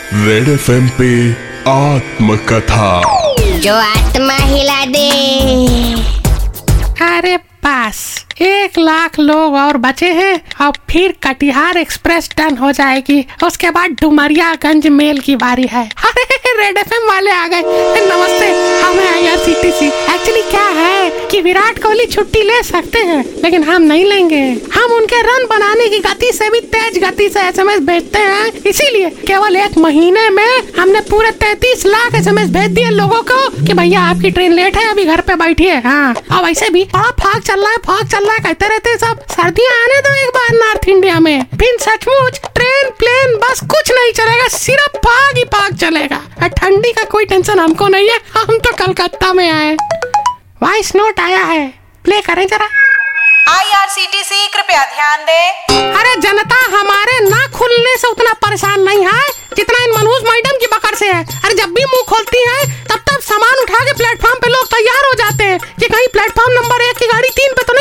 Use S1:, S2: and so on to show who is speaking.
S1: Red FM पे आत्मकथा,
S2: जो आत्मा हिला दे।
S3: अरे बस 1,00,000 लोग और बचे हैं और फिर कटिहार एक्सप्रेस डन हो जाएगी। उसके बाद डुमरियागंज मेल की बारी है। अरे रेड एफएम वाले आ गए। नमस्ते, हमें IRCTC। एक्चुअली क्या है कि विराट कोहली छुट्टी ले सकते हैं लेकिन हम नहीं लेंगे। हम उनके रन बनाने की गति से भी तेज गति से SMS भेजते हैं, इसीलिए केवल 1 महीने में हमने पूरे 33 लाख SMS भेज दिए लोगों को कि भैया आपकी ट्रेन लेट है, अभी घर पे बैठिए। हाँ, और वैसे भी बड़ा फाग चल रहा है कहते रहते हैं सब। सर्दियाँ आने दो एक बार नॉर्थ इंडिया में, फिर सचमुच ट्रेन प्लेन बस कुछ नहीं चलेगा, सिर्फ फाग ही फाग चलेगा। ठंडी का कोई टेंशन हमको नहीं है, हम तो कलकत्ता में आए। वॉइस नोट आया है, प्ले करें जरा।
S4: IRCTC कृपया ध्यान दें।
S3: अरे जनता हमारे ना खुलने से उतना परेशान नहीं है जितना इन मनहूस मैडम की बकर से है। अरे जब भी मुंह खोलती है तब सामान उठा के प्लेटफॉर्म पे लोग तैयार हो जाते हैं कि कहीं प्लेटफॉर्म नंबर 1 की गाड़ी 3 पे तो